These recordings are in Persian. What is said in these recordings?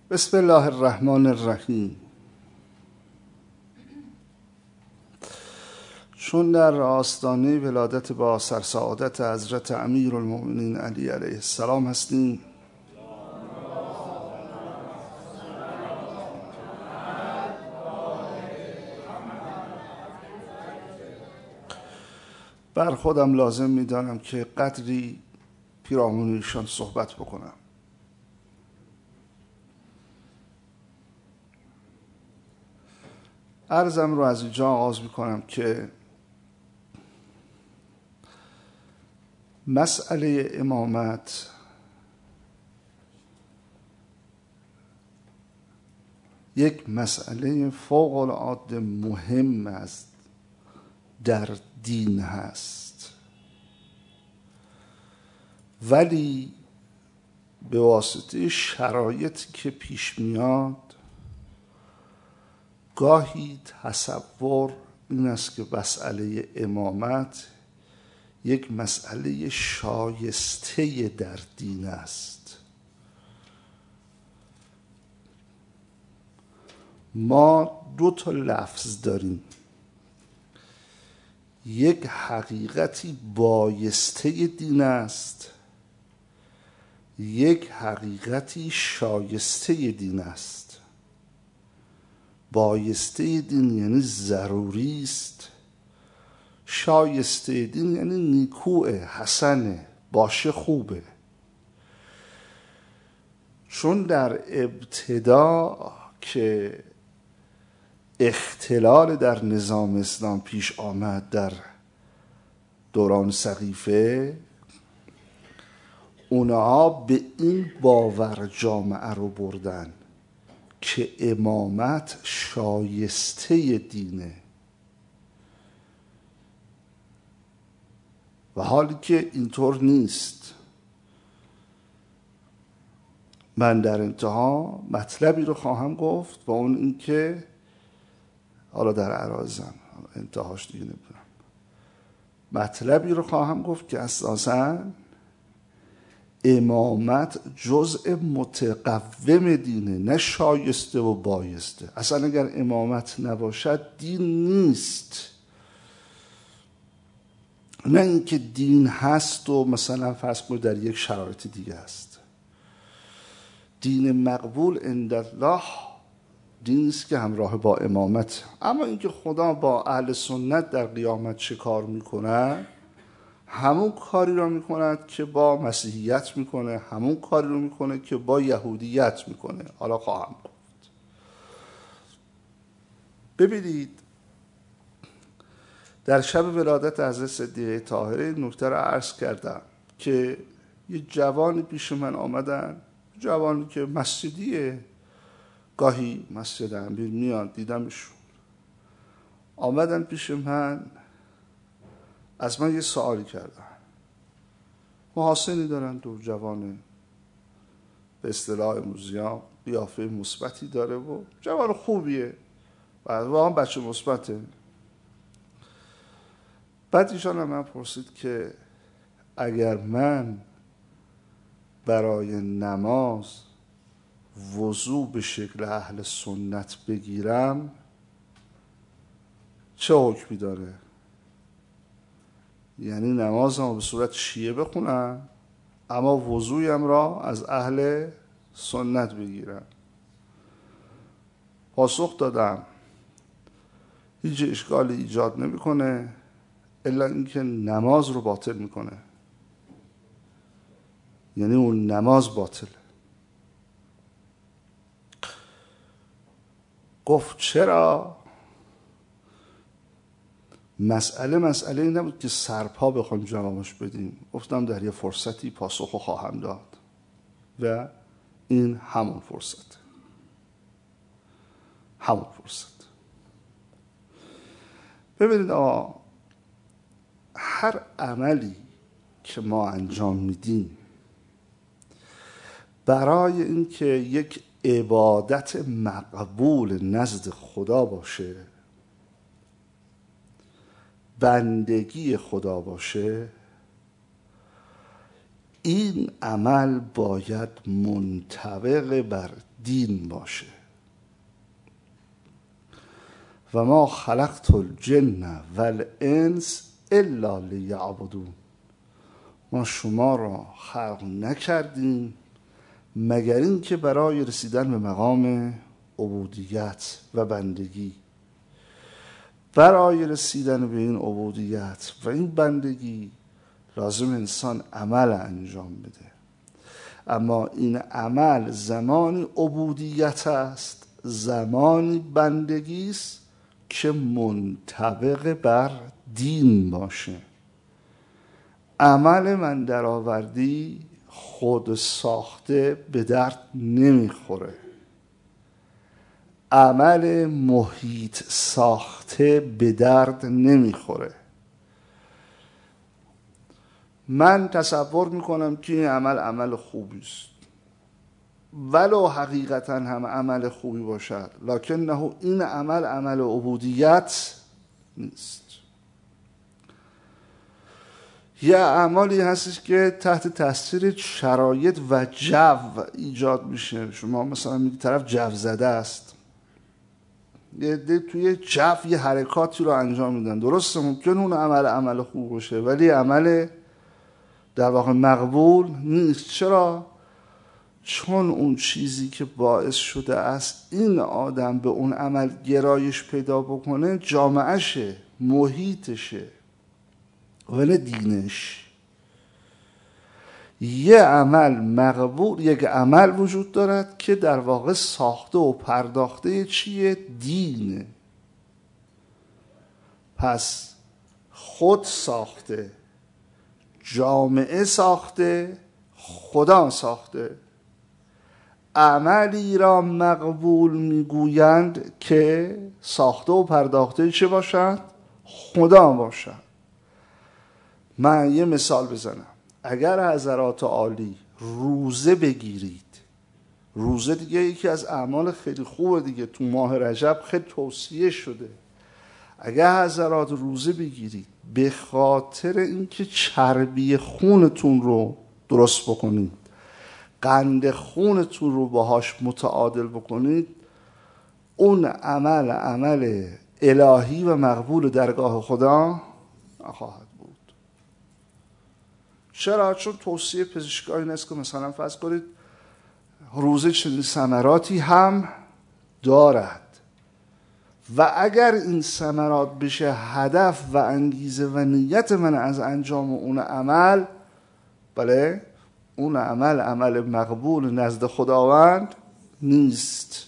بسم الله الرحمن الرحیم. چون در آستانه ولادت با سرسعادت حضرت امیرالمؤمنین علی علیه السلام هستیم، بر خودم لازم می‌دانم که قدری پیرامون ایشان صحبت بکنم. عرضم رو از اینجا آغاز می‌کنم که مسئله امامت یک مسئله فوق العاده مهم است در دین هست، ولی به واسطه شرایطی که پیش میاد گاهی تصور این است که مسئله امامت یک مسئله شایسته در دین است. ما دو تا لفظ داریم، یک حقیقتی بایسته دین است، یک حقیقتی شایسته دین است. بایسته دین یعنی ضروری است، شایسته دین یعنی نیکوه، حسنه، باشه، خوبه. چون در ابتدا که اختلال در نظام اسلام پیش آمد در دوران سقیفه، اونها به این باور جامعه رو بردن که امامت شایسته دینه، و حالی که اینطور نیست. من در انتها مطلبی رو خواهم گفت و اون این که حالا در عرایزم انتهاش دیگه نمیدونم، مطلبی رو خواهم گفت که اساساً امامت جزء متقوم دینه، نه شایسته و بایسته. اصلا اگر امامت نباشد دین نیست، نه اینکه دین هست و مثلا فرض کنید در یک شرایط دیگه است. دین مقبول عند الله دینی است که همراه با امامت. اما اینکه خدا با اهل سنت در قیامت چه کار میکنه، همون کاری رو میکند که با مسیحیت میکنه، همون کاری رو میکنه که با یهودیت میکنه. حالا خواهم گفت. ببینید، در شب ولادت حضرت صدیقه طاهره نکته رو عرض کردم که یه جوانی پیش من آمدن، جوانی که مسجدیه، گاهی مسجد امیر میاد، دیدمشون، آمدن پیش من، از من یه سوالی کردن. محاسنی دارن، دو جوانه، به اصطلاح امروزی‌ها قیافه مثبتی داره و جوان خوبیه و واقعا بچه مثبته. بعد ایشان هم من پرسید که اگر من برای نماز وضو به شکل اهل سنت بگیرم چه حکمی داره؟ یعنی نمازم به صورت شیعه بخونم اما وضویم را از اهل سنت بگیرم. پاسخ دادم هیچ اشکالی ایجاد نمیکنه الا اینکه نماز رو باطل میکنه، یعنی اون نماز باطله. گفت چرا؟ مسئله این نبود که سرپا بخوایم جوابش بدیم. گفتم در یه فرصتی پاسخ خواهم داد و این همون فرصت. ببینید آقا، هر عملی که ما انجام میدیم برای اینکه یک عبادت مقبول نزد خدا باشه، بندگی خدا باشه، این عمل باید منطبق بر دین باشه. و ما خلقت الجن والانس الا لیعبدون. ما شما را خلق نکردیم مگر این که برای رسیدن به مقام عبودیت و بندگی. برای رسیدن به این عبودیت و این بندگی لازم انسان عمل انجام بده، اما این عمل زمانی عبودیت است، زمانی بندگی است که منطبق بر دین باشه. عمل من درآوردی خود ساخته به درد نمیخوره، عمل محیط ساخته به درد نمیخوره. من تصور میکنم که این عمل خوبی است، ولو حقیقتا هم عمل خوبی باشد، لکنه این عمل عبودیت نیست. یه اعمالی هستش که تحت تاثیر شرایط و جو ایجاد میشه. شما مثلا میگی طرف جو زده است، یه توی جو یه حرکاتی رو انجام میدن، درسته ممکن اون عمل خوب باشه ولی عمل در واقع مقبول نیست. چرا؟ چون اون چیزی که باعث شده است این آدم به اون عمل گرایش پیدا بکنه جامعهشه، محیطشه و نه دینش. یک عمل وجود دارد که در واقع ساخته و پرداخته چیه؟ دینه. پس خود ساخته، جامعه ساخته، خدا ساخته. عملی را مقبول میگویند که ساخته و پرداخته چه باشد؟ خدا باشد. من یه مثال بزنم. اگر حضرات عالی روزه بگیرید، روزه دیگه یکی از اعمال خیلی خوبه دیگه، تو ماه رجب خیلی توصیه شده. اگر حضرات روزه بگیرید به خاطر اینکه چربی خونتون رو درست بکنید، قند خونتون رو باهاش متعادل بکنید، اون عمل الهی و مقبول درگاه خدا نخواهد بود. چرا؟ چون توصیه پزشکایی این است که مثلا فرض کنید روزه چنین ثمراتی هم دارد و اگر این ثمرات بشه هدف و انگیزه و نیت من از انجام اون عمل، بله اون عمل مقبول نزد خداوند نیست.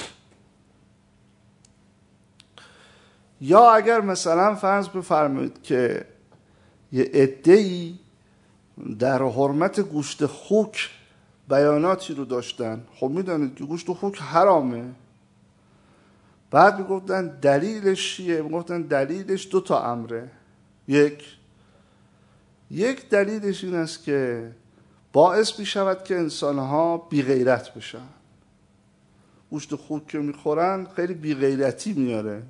یا اگر مثلا فرض بفرمایید که یه عده‌ای در حرمت گوشت خوک بیاناتی رو داشتن، خب میدونید که گوشت خوک حرامه، بعد میگفتن دلیلش چیه؟ میگفتن دلیلش 2 امره. یک دلیلش این است که باعث میشود که انسانها بی غیرت بشن. گوشت خوک که میخورن خیلی بی غیرتی میاره.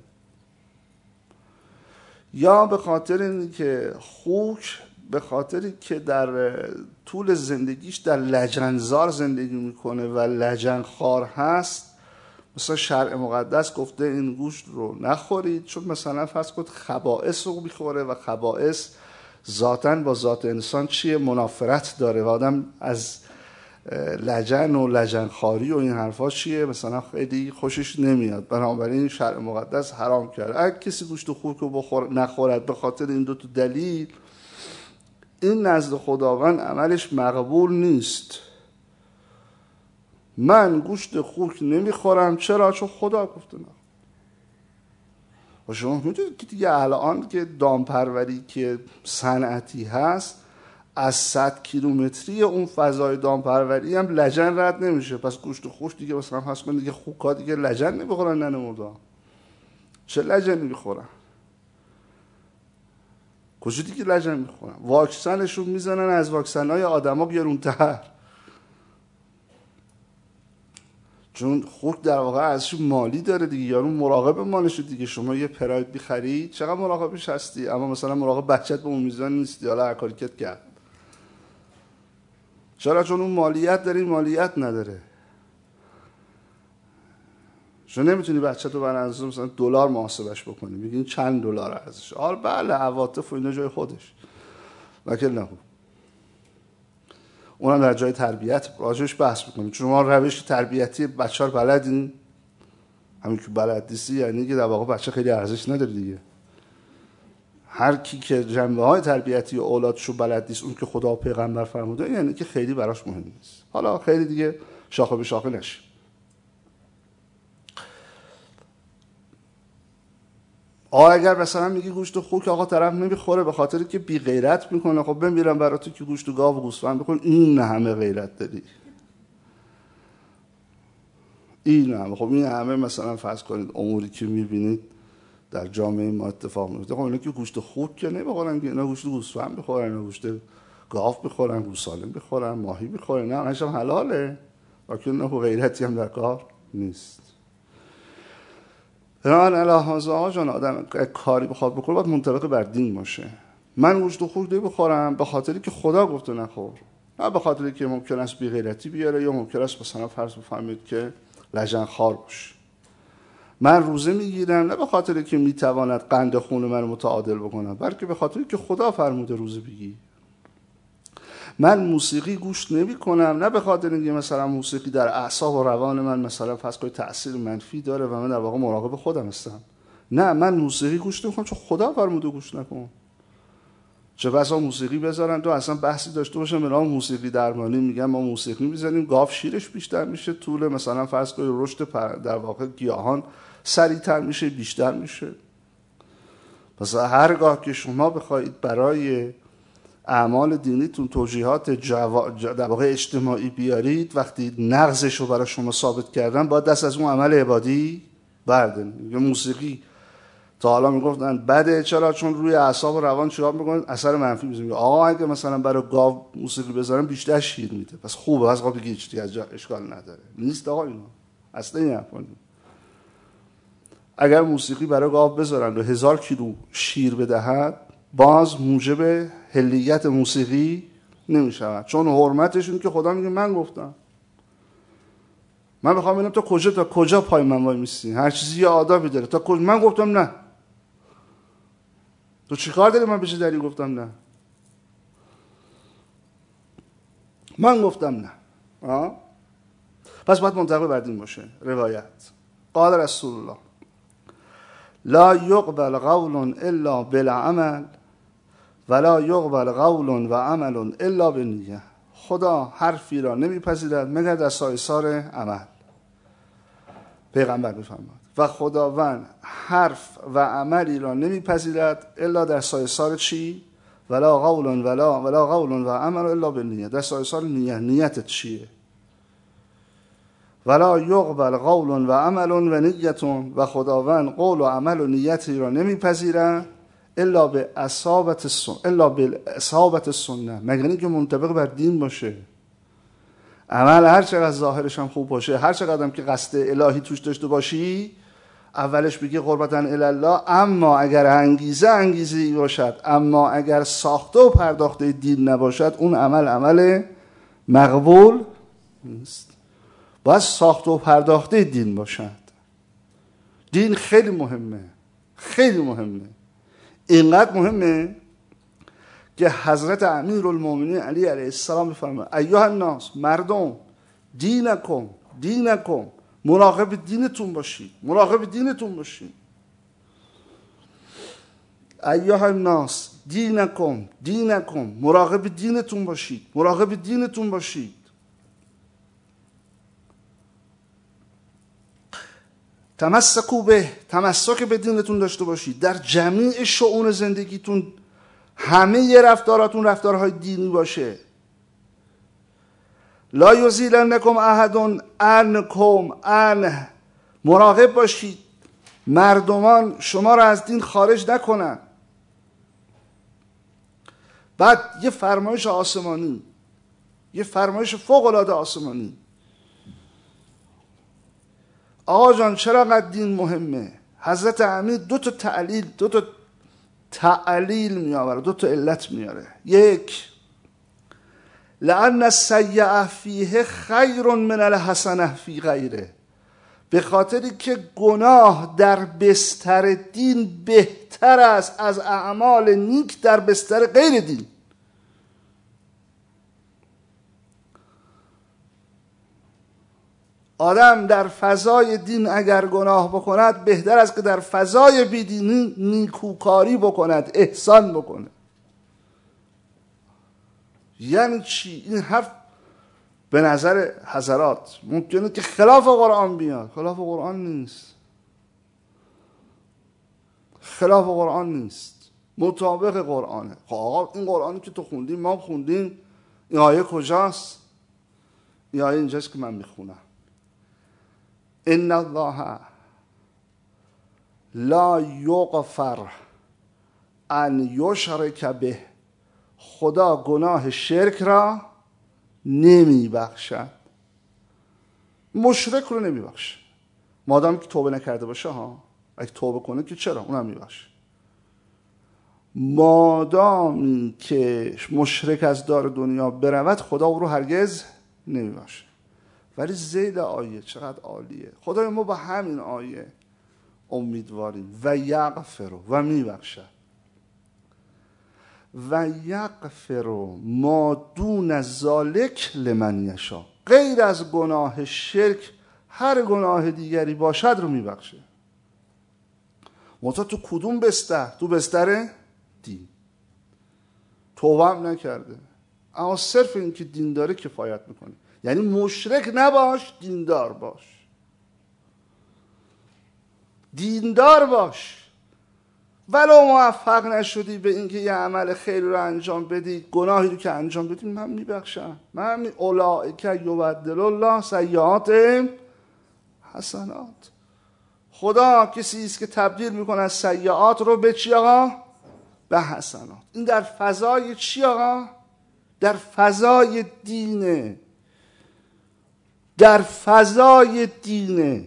یا به خاطر اینکه خوک به خاطری که در طول زندگیش در لجنزار زندگی میکنه و لجنخوار هست، مثلا شرع مقدس گفته این گوشت رو نخورید، چون مثلا فرض کنید خبائث رو میخوره و خبائث ذاتاً با ذات انسان چیه؟ منافرت داره و آدم از لجن و لجنخواری و این حرفا چیه؟ مثلا خیلی خوشش نمیاد. بنابراین شرع مقدس حرام کرد. اگه کسی گوشت خوک رو نخورد به خاطر این 2 دلیل، این نزد خداوند عملش مقبول نیست. من گوشت خوک نمیخورم، چرا؟ چون خدا گفته نه. و شما میدونید که دیگه الان که دامپروری که صنعتی هست، از 100 کیلومتری اون فضای دامپروری هم لجن رد نمیشه. پس گوشت خوک دیگه مثلا هست من دیگه خوکا دیگه لجن نمیخورن، نه مردا چه لجنی میخورن؟ کجا دیگه لجن میخورن؟ واکسنشون میزنن از واکسنهای آدما گرونتر، چون خوک در واقع ازش مالی داره دیگه. یارو مراقب مالشه دیگه. شما یه پراید بخری چقدر مراقبش هستی، اما مثلا مراقب بچت به اون میزان نیستی. حالا هر کاری کرد. چرا؟ چون اون مالیت داره، این مالیت نداره. شما نمیتونی بچه تو بر اندازه مثلا دلار محاسبش بکنی، میگین چند دلار ارزش. بله عواطف و اینا جای خودش، وکل نه اونم در جای تربیت راجعش بحث میکنیم. چون ما روش تربیتی بچه رو بلدین، همین که بلد نیستی یعنی که در واقع بچه خیلی ارزش نداره دیگه. هر کی که جنبه های تربیتی و اولادشو بلد نیست، اون که خدا و پیغمبر فرموده، یعنی که خیلی براش مهم نیست. حالا خیلی دیگه شاخه به شاخه نشیم. اگر مثلا میگی گوشت خوک آقا طرف نمیخوره به خاطر که بی غیرت میکنه، خب بمیرم برای تو که گوشت گاو و گوسفند بخور. این همه غیرت داری، این همه. خب این همه مثلا فرض کنید اموری که میبینید در جامعه ما اتفاق میفته، خب اینا که گوشت خوک که نمیخورن، که اینا گوشت گوسفند میخورن، اینا گوشت گاو میخورن، گوساله میخورن، ماهی میخورن، نه همش هم حلاله، لکن نه غیرتی هم در کار نیست. بنابراین الهازه ها جان، آدم کاری بخواد بکنه باید منطبق بر دین باشه. من گوشت خوک نمیخورم به خاطری که خدا گفته نخور، نه به خاطری که ممکن است بی غیرتی بیاره، یا ممکن است مثلا فرض بفهمید که لجن خار باشه. من روزه میگیرم نه به خاطری که میتواند قند خون من متعادل بکنم، بلکه به خاطری که خدا فرموده روزه بگیر. من موسیقی گوش نمی کنم نه به خاطر اینکه مثلا موسیقی در اعصاب و روان من مثلا فرض کنید تأثیر منفی داره و من در واقع مراقب خودم هستم. نه، من موسیقی گوش نمی کنم چون خدا فرموده گوش نکن. چه بسا موسیقی بذارن تو اصلا بحثی داشته باشن به نام موسیقی درمانی، میگن ما موسیقی میزنیم گاو شیرش بیشتر میشه، طول مثلا فرض کنید رشد در واقع گیاهان سریعتر میشه، بیشتر میشه. پس هرگاه که شما بخواید برای اعمال دینیتون توجیهات در واقع اجتماعی بیارید، وقتی نقضش رو برای شما ثابت کردن باید دست از اون عمل عبادی بردارید. موسیقی تا حالا میگفتن بده، چرا؟ چون روی اعصاب و روان چیکار میکنه؟ اثر منفی میذاره. آقا اگه مثلا برای گاو موسیقی بذارن بیشتر شیر میده، پس خوبه، پس آقا بگی چیزی از اشکال نداره. نیست آقا اینا اصلا این حرفا نیست. اگر موسیقی برای گاو بذارن و 1000 کیلو شیر بدهد، باز موجب حلیت موسیقی نمیشود، چون حرمتشون که خدا میگه من گفتم. من میخوام ببینم تا کجا پای من وای میستی. هر چیزی یه آدابی داره. تا کجا من گفتم نه، تو چیکار داری من بهش داری گفتم نه، من گفتم نه. پس باید منطبق بر دین باشه. روایت قال رسول الله لا یقبل قول الا بالعمل ولا یقبل قول و عمل الا بالنیه. خدا حرفی را نمیپذیرد مگر در سایسار عمل. پیغمبر میفرماد و خداوند حرف و عملی را نمیپذیرد الا در سایسار چی؟ ولا قول و عمل الا بالنیه. در سایسار نیه. نیتت چیه؟ ولا یقبل قول و عمل و نیتون. و خداوند قول و عمل و نیتی را نمیپذیرد الا به اصابت سنه، مگر اینکه منطبق بر دین باشه. عمل هر چقدر ظاهرش هم خوب باشه، هر چقدر هم که قصد الهی توش داشته باشی، اولش بگی قربتاً الله، اما اگر انگیزه‌ای باشد، اما اگر ساخته و پرداخته دین نباشد، اون عمل مقبول نیست. باید ساخته و پرداخته دین باشد. دین خیلی مهمه، خیلی مهمه. اینقدر مهمه که حضرت امیرالمومنین علی علیه السلام میفرماید ایها الناس، مردم، دینکم، مراقب دینتون باشید، مراقب دینتون باشید. ایها الناس دینکم، مراقب دینتون باشید، مراقب دینتون باشید. تمسک به دینتون داشته باشید. در جمیع شؤون زندگیتون همه رفتاراتون رفتارهای دینی باشه. لا یزیلنکم احد عنکم، مراقب باشید مردمان شما را از دین خارج نکنن. بعد یه فرمایش آسمانی، یه فرمایش فوق العاده آسمانی. آقا جان چرا قد دین مهمه؟ حضرت امیر دو تا تعلیل میاره، دو تا علت میاره. یک، لأن السیئه فیه خیر من الحسنه فی غیره، به خاطری که گناه در بستر دین بهتر است از اعمال نیک در بستر غیر دین. آدم در فضای دین اگر گناه بکند بهتر است که در فضای بیدینی نیکوکاری بکند، احسان بکند. یعنی چی؟ این حرف به نظر حضرات ممکنه که خلاف قرآن بیاد. خلاف قرآن نیست، خلاف قرآن نیست، مطابق قرآنه. خب آقا این قرآنی که تو خوندیم، ما خوندیم، این آیه کجاست؟ این آیه اینجاست که من میخونم. ان الله لا یغفر ان یشرک به، خدا گناه شرک را نمی بخشد. مشرک رو نمی بخشه مادام که توبه نکرده باشه. ها اگه توبه کنه که چرا، اونم می بخشه. مادامی که مشرک از دار دنیا برود خدا او رو هرگز نمی بخشه. ولی زید آیه چقدر عالیه. خدای ما با همین آیه امیدواریم. و یغفر، و می بخشد. و یغفر ما دون ذالک لمن یشاء، غیر از گناه شرک هر گناه دیگری باشد رو میبخشه. منتها تو کدوم بستر؟ تو بستر دین. توبه هم نکرده اما صرف این که دین داره کفایت میکنه. یعنی مشرک نباش، دیندار باش. دیندار باش. ولو موفق نشدی به اینکه یه عمل خیر رو انجام بدی، گناهی رو که انجام بدی من میبخشم. من اولئک یبدل الله سیئات حسنات. خدا کسی است که تبدیل میکنه از سیئات رو به چی آقا؟ به حسنات. این در فضای چی آقا؟ در فضای دینه. در فضای دینه.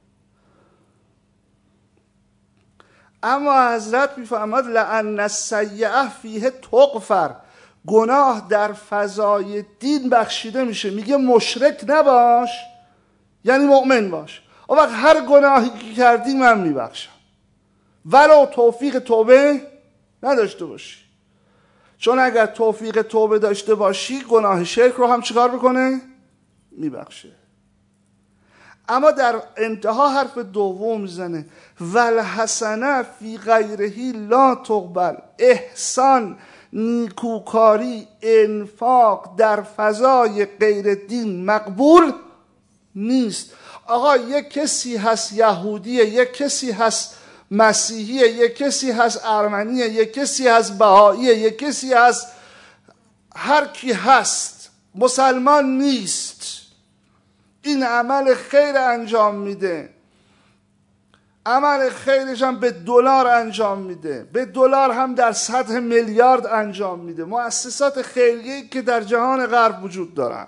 اما حضرت میفرماد لأن السیئه فیه تغفر، گناه در فضای دین بخشیده میشه. میگه مشرک نباش یعنی مؤمن باش. اون وقت هر گناهی که کردی من میبخشم ولو توفیق توبه نداشته باشی. چون اگر توفیق توبه داشته باشی گناه شرک رو هم چیکار بکنه؟ میبخشه. اما در انتها حرف دوم میزنه والحسنه فی غیرهی لا تقبل، احسان، نیکوکاری، انفاق در فضای غیر دین مقبول نیست. آقا یک کسی هست یهودیه، یک کسی هست مسیحیه، یک کسی هست ارمنیه، یک کسی هست بهاییه، یک کسی هست هر کی هست، مسلمان نیست، این عمل خیر انجام میده، عمل خیرش هم به دلار انجام میده، به دلار هم در سطح میلیارد انجام میده. مؤسسات خیریه‌ای که در جهان غرب وجود دارن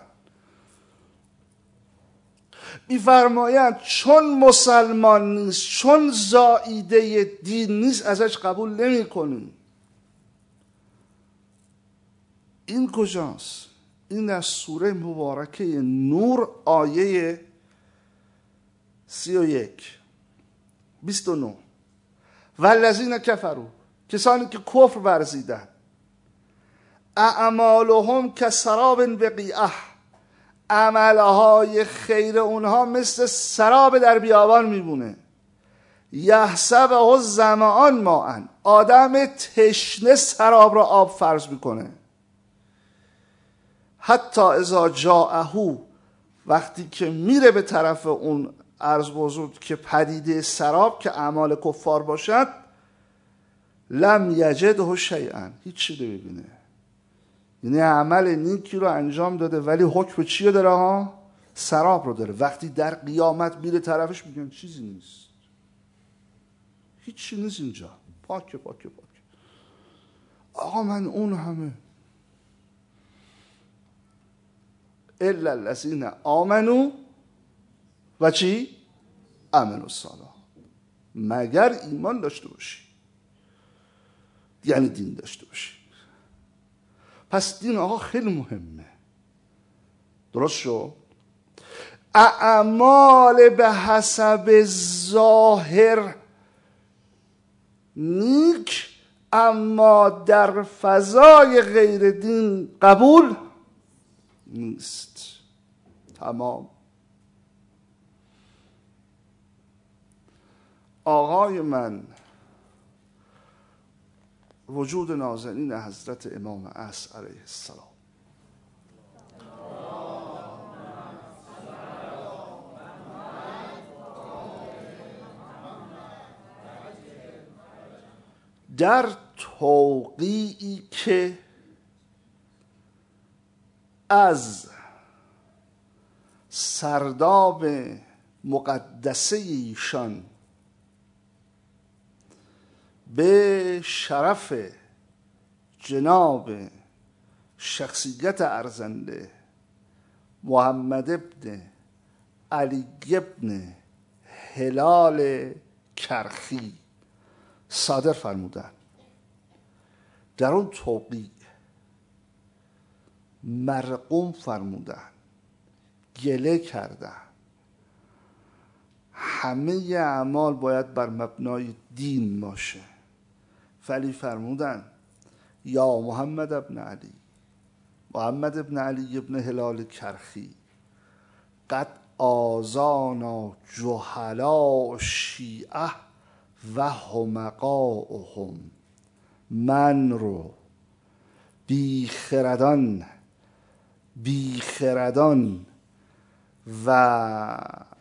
میفرمایند چون مسلمان نیست، چون زائیده دین نیست، ازش قبول نمی کنیم. این کجاست؟ این در سوره مبارکه نور آیه 31 29. والذین کفروا، کسانی که کفر ورزیدن، اعمالهم کسراب بقیعه، عملهای خیر اونها مثل سراب در بیابان میمونه. یحسبه الظمآن ماء، آدم تشنه سراب را آب فرض میکنه. حتی اذا جاءه، وقتی که میره به طرف اون عرض بزرگ که پدیده سراب که اعمال کفار باشد، لم یجده شیئا، هیچی نمیبینه. یعنی عمل نیکی رو انجام داده ولی حکم چیه داره ها؟ سراب رو داره. وقتی در قیامت میره طرفش میگن چیزی نیست، هیچی نیست اینجا، پاکه پاکه پاکه. آقا من اون همه الا الذین آمنوا و چی؟ عملوا الصالحات، مگر ایمان داشته باشی، یعنی دین داشته باشی. پس دین آقا خیلی مهمه. درست شد؟ اعمال به حسب ظاهر نیک، اما در فضای غیر دین قبول نیست. تمام. آقای من وجود نازنین حضرت امام عصر علیه السلام در توقیعی که از سرداب مقدسه ایشان به شرف جناب شخصیت ارزنده محمد ابن علی ابن هلال کرخی صادر فرمودن، در اون توقیع مرقوم فرمودن، گله کردن همه اعمال باید بر مبنای دین باشه، ولی فرمودن یا محمد ابن علی، محمد ابن علی ابن هلال کرخی، قد آذانا جهلاء شیعه و حمقاؤهم، من رو بیخردان و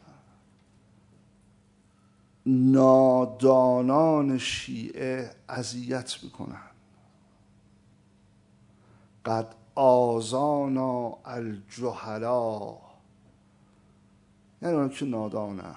نادانان شیعه اذیت میکنن. قد آذانا الجهلا، یعنی اون که نادانن،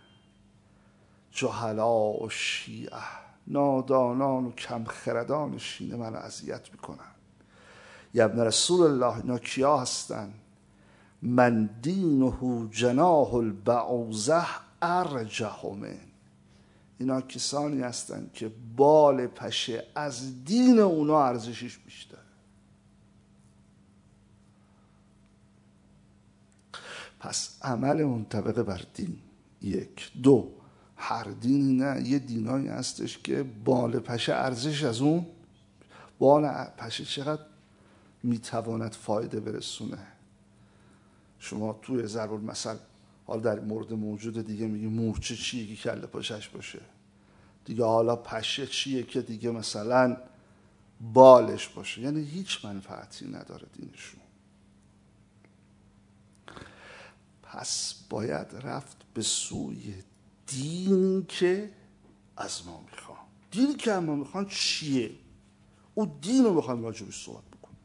جهلا و شیعه، نادانان و کمخردان شیعه من اذیت میکنن. یا ابن رسول الله، اینا کیا هستن؟ من دینه جناح البعوضه ارجح من، اینا کسانی هستن که بال پشه از دین اونا ارزشش بیشتر. پس عمل منطبق بر دین. یک. دو، هر دینی نه، یه دینایی هستش که بال پشه ارزش از اون، بال پشه چقدر میتواند فایده برسونه. شما توی ضرب المثل حالا در مورد موجود دیگه میگی مورچه چیه که کله پاشش باشه دیگه، حالا پشه چیه که دیگه مثلا بالش باشه، یعنی هیچ منفعتی نداره دینشون. پس باید رفت به سوی دینی که از ما میخوان. دینی که از ما میخوان چیه؟ او دین رو میخوایم راجبش صحبت بکنیم.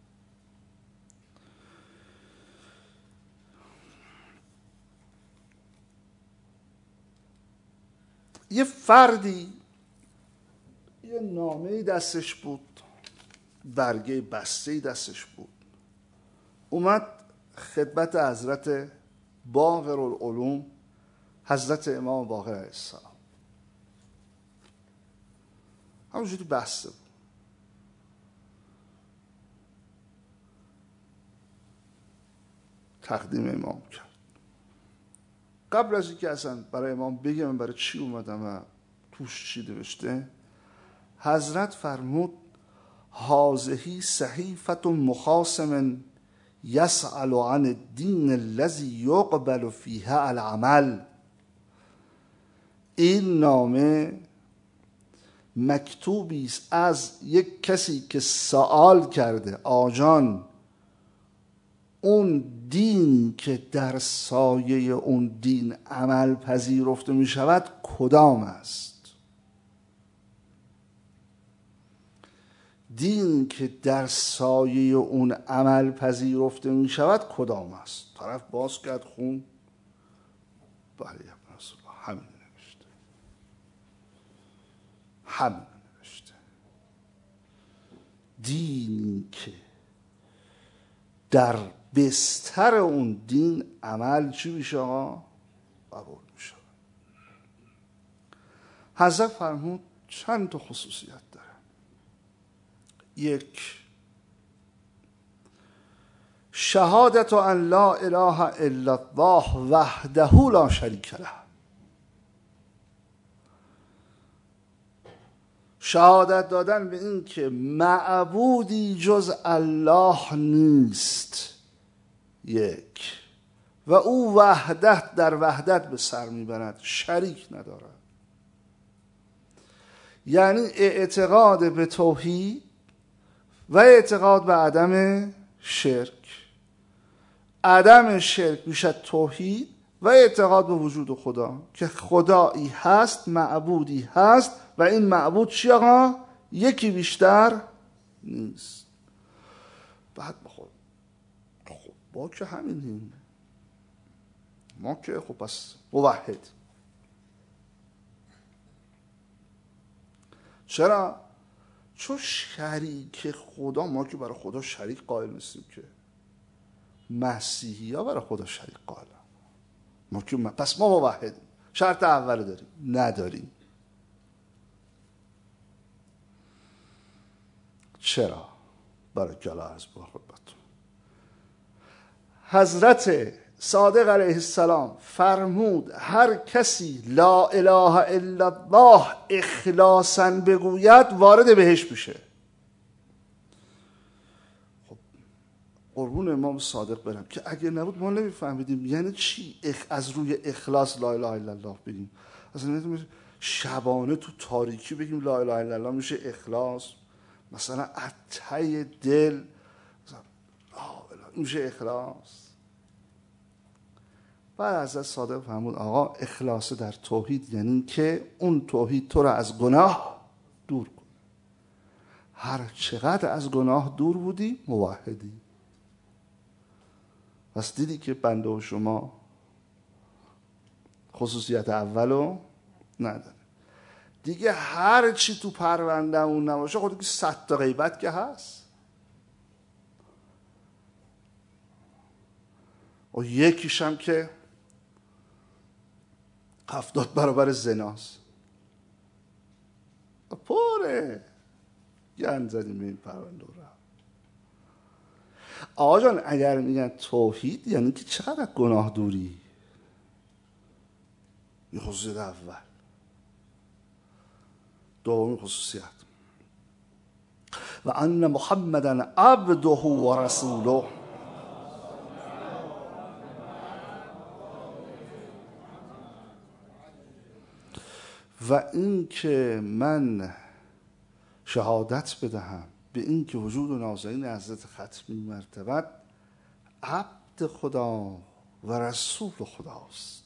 یه فردی یه نامه دستش بود، برگه بسته دستش بود، اومد خدمت حضرت باقر العلوم، حضرت امام باقر علیه السلام، همونجوری بسته بود. تقدیم امام کرد. قبل از اینکه اصلا برای امام بگم من برای چی اومدم و توش چی نوشته، حضرت فرمود هذه صحیفة مخاصم یسأل عن الدین الذی یقبل فیها العمل. این نامه مکتوبی است از یک کسی که سوال کرده آجان اون دین که در سایه اون دین عمل پذیرفته می شود کدام است؟ دین که در سایه اون عمل پذیرفته می شود کدام است؟ طرف باز کرد خون، بله ابن رسول الله همین نوشته، همین نوشته. دینی که در بستر اون دین عمل چی میشه آقا؟ قبول میشه. حضرت فرمود چند تا خصوصیت داره. یک، شهادت ان لا اله الا الله وحده لا شریک له. شهادت دادن به این که معبودی جز الله نیست، یک، و او وحدت در وحدت به سر میبرد، شریک ندارد. یعنی اعتقاد به توحید و اعتقاد به عدم شرک. عدم شرک میشه توحید و اعتقاد به وجود خدا، که خدایی هست، معبودی هست و این معبود چی آقا؟ یکی بیشتر نیست. بعد خب با که همینیم، ما که خب پس موحد. چرا؟ چون شریک خدا، ما که برای خدا شریک قائل نیستیم که. مسیحی ها برای خدا شریک قائل، ما که پس ما موحدیم. شرط اول داریم؟ نداریم. چرا؟ برای کلا عرض با خدمتتون. حضرت صادق علیه السلام فرمود هر کسی لا اله الا الله اخلاصا بگوید وارد بهشت میشه. خب قربون امام صادق برم که اگه نبود ما نمیفهمیدیم یعنی چی از روی اخلاص لا اله الا الله بگیم. اصلا شبانه تو تاریکی بگیم لا اله الا الله میشه اخلاص، مثلا ته دل میشه اخلاص. بعد حضرت صادق فرمود آقا اخلاص در توحید یعنی که اون توحید تو را از گناه دور کن. هر چقدر از گناه دور بودی موحدی. پس دیدی که بنده و شما خصوصیت اولو نداره دیگه. هر چی تو پرونده اون نباشه خود که 100 تا غیبت که هست. و یکیش هم که 70 برابر زناست. پره گند زدیم به این پرونده رو. آقا جان اگر میگن توحید یعنی که چقدر گناه دوری؟ این خصوصیت اول. دومی خصوصیت و ان محمدن عبده و رسوله. و این که من شهادت بدهم به این که وجود و نازنین حضرت ختمی مرتبت عبد خدا و رسول خداست.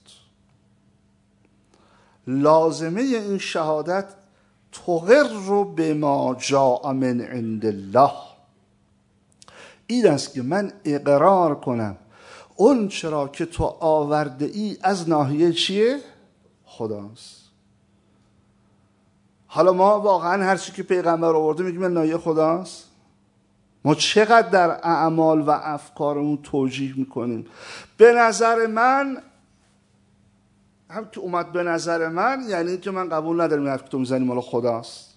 لازمه این شهادت تقر بما جاء من عند الله، این است که من اقرار کنم اون چرا که تو آورده ای از ناحیه چیه؟ خداست. حالا ما واقعا هر چی که پیغمبر آورده میگیم ناحیه خداست؟ ما چقدر در اعمال و افکارمون توجیه میکنیم؟ به نظر من هم که اومد به نظر من یعنی که من قبول ندارم حرف که تو میزنی مال خداست.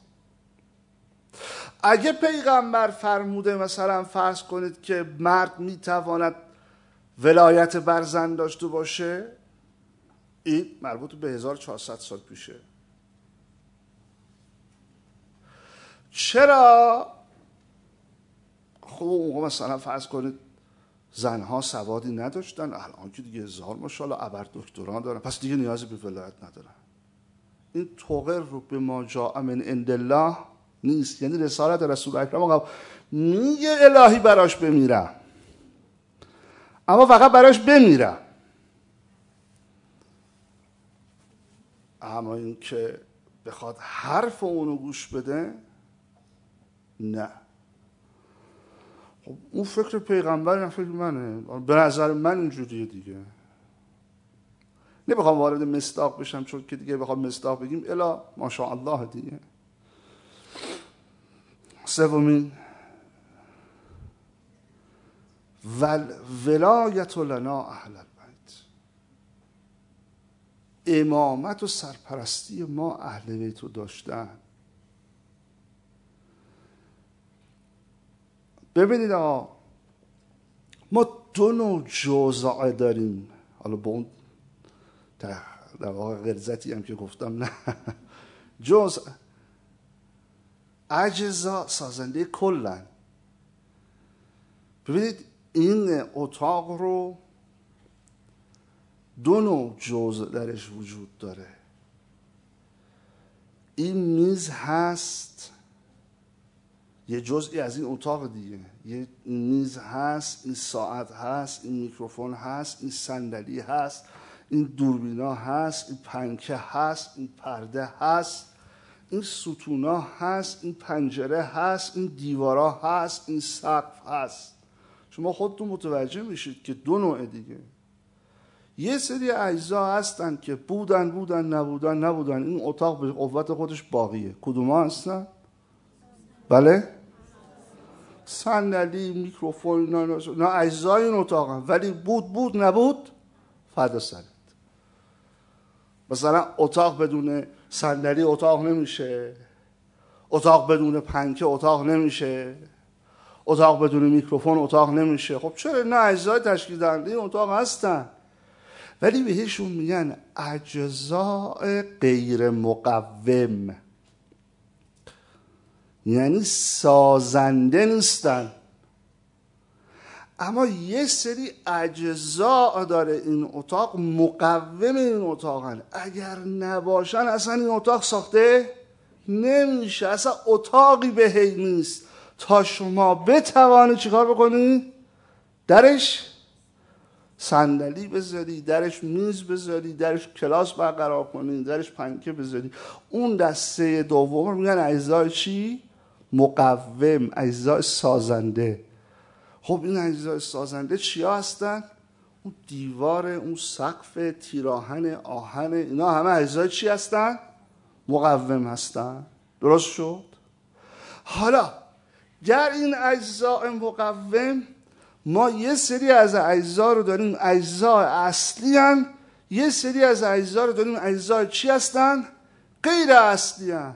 اگه پیغمبر فرموده مثلا فرض کنید که مرد میتواند ولایت بر زن داشته باشه، این مربوط به 1400 سال پیشه. چرا؟ خب اون مثلا فرض کنید زنها سوادی نداشتن، الان که دیگه 1000 ماشاءالله ابر دکتران دارن، پس دیگه نیازی به ولایت ندارن. این توقر رو به ما جاء من عند الله نیست. یعنی رسالت رسول اکرم میگه الهی براش بمیرم، اما فقط براش بمیرم. اما این که بخواد حرف اونو گوش بده نه. خب اون فکر پیغمبر نه فکر منه. به نظر من اینجوریه دیگه. نمیخوام وارد مصداق بشم چون که دیگه بخوام مصداق بگیم الا ماشاءالله دیگه. سومین ولایت لنا اهل البیت، امامت و سرپرستی ما اهل بیت رو داشتن. ببینید آقا ما دو نوع جزء داریم. حالا با اون در واقع غلظتی هم که گفتم نه جزء اجزا سازنده کلن. ببینید این اتاق رو دو نوع جزء درش وجود داره. این میز هست، یه جزئی از این اتاق دیگه. یه میز هست، این ساعت هست، این میکروفون هست، این صندلی هست، این دوربینا هست، این پنکه هست، این پرده هست، این ستونا هست، این پنجره هست، این دیوارا هست، این سقف هست. شما خودتون متوجه میشید که دو نوع دیگه. یه سری اجزا هستن که بودن نبودن. این اتاق به قوت خودش باقیه. کدوم ها هستن؟ بله؟ صندلی، میکروفون، نه اجزای این اتاق هم. ولی بود نبود فردا سرت. مثلا اتاق بدون صندلی اتاق نمیشه، اتاق بدون پنکه اتاق نمیشه، اتاق بدون میکروفون اتاق نمیشه. خب چرا؟ نه اجزای تشکیل دهنده این اتاق هستن، ولی بهشون میگن اجزاء غیر مقوم، یعنی سازنده نیستن. اما یه سری اجزا داره این اتاق، مقوم این اتاقن. اگر نباشن اصلا این اتاق ساخته نمیشه، اصلا اتاقی بهی نیست تا شما بتوانید چیکار بکنید؟ درش صندلی بذاری، درش میز بذاری، درش کلاس برقرار کنی، درش پنکه بذاری. اون دسته دوم میگن اجزای چی؟ مقوم، اجزای سازنده. خب این اجزای سازنده چیا هستن؟ اون دیوار، اون سقف، تیراهن، آهن، اینا همه اجزای چی هستن؟ مقوم هستن. درست شد؟ حالا گر این اجزای مقوم، ما یه سری از اجزا رو داریم اجزای اصلی هن، یه سری از اجزا رو داریم اجزای چی هستن؟ غیر اصلی هن.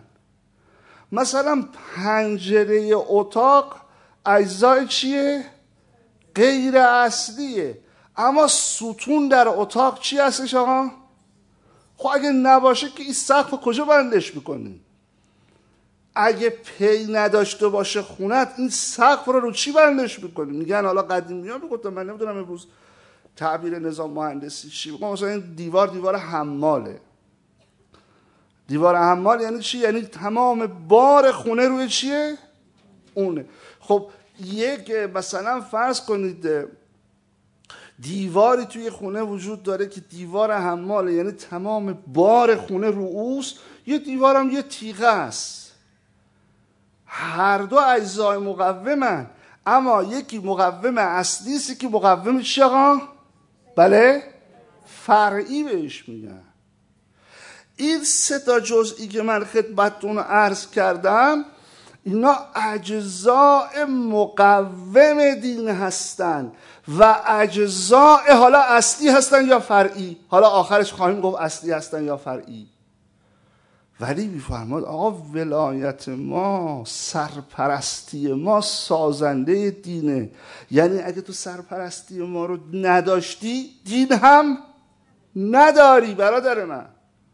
مثلا پنجره اتاق اجزای چیه؟ غیر اصلیه. اما ستون در اتاق چی هستش آقا؟ خب اگه نباشه که این سقف کجا بندش میکنی؟ اگه پی نداشته باشه خونت، این سقف رو چی بندش میکنی؟ میگن حالا قدیمی‌ها میگفتن، من نمیدونم امروز تعبیر نظام مهندسی چی. مثلا این دیوار حماله. دیوار حمال یعنی چی؟ یعنی تمام بار خونه روی چیه؟ اونه. خب یک مثلا فرض کنید دیواری توی خونه وجود داره که دیوار حماله، یعنی تمام بار خونه رو اوست. یه دیوارم یه تیغه است. هر دو اجزای مقومن، اما یکی مقوم اصلی است، یکی مقوم چی آقا؟ بله؟ فرعی بهش میگن. این سه تا جزئی که من خدمتتون عرض کردم، اینا اجزاء مقوم دین هستن و اجزاء حالا اصلی هستن یا فرعی. حالا آخرش خواهیم گفت اصلی هستن یا فرعی. ولی میفرماد آقا ولایت ما، سرپرستی ما سازنده دینه. یعنی اگه تو سرپرستی ما رو نداشتی، دین هم نداری برادر من.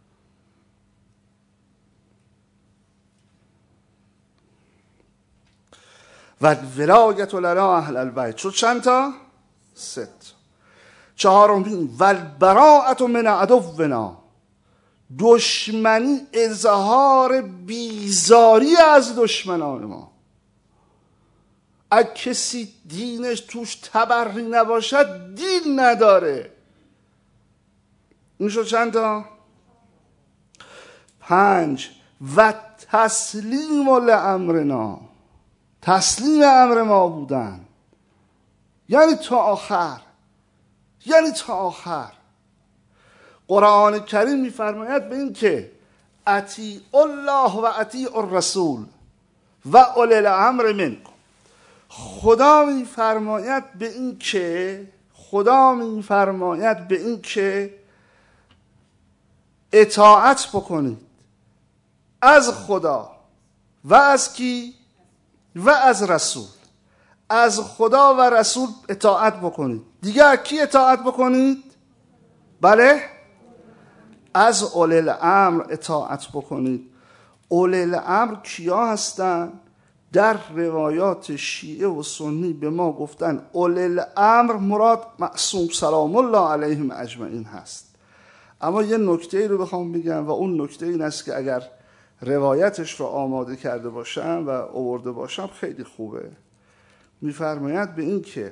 و ولایت لنا اهل البیت شد چند تا؟ 3. چهارمین و البراءة من عدونا، دشمنی، اظهار بیزاری از دشمنان ما. اگه کسی دینش توش تبری نباشد، دین نداره. این شد چند تا؟ 5 و تسلیم لامرنا، تسلیم امر ما بودن، یعنی تا آخر. قرآن کریم میفرماید به این که اطیع الله و اطیع الرسول و اولی الامر منکم. خدا میفرماید به این که اطاعت بکنید از خدا و از کی؟ و از رسول. از خدا و رسول اطاعت بکنید. دیگه از کی اطاعت بکنید؟ بله، از اولی الامر اطاعت بکنید. اولی الامر کیا هستن؟ در روایات شیعه و سنی به ما گفتن اولی الامر مراد معصوم سلام الله علیهم اجمعین هست. اما یه نکته رو بخوام بگم و اون نکته این است که اگر روایتش رو آماده کرده باشم و آورده باشم خیلی خوبه. میفرماید به این که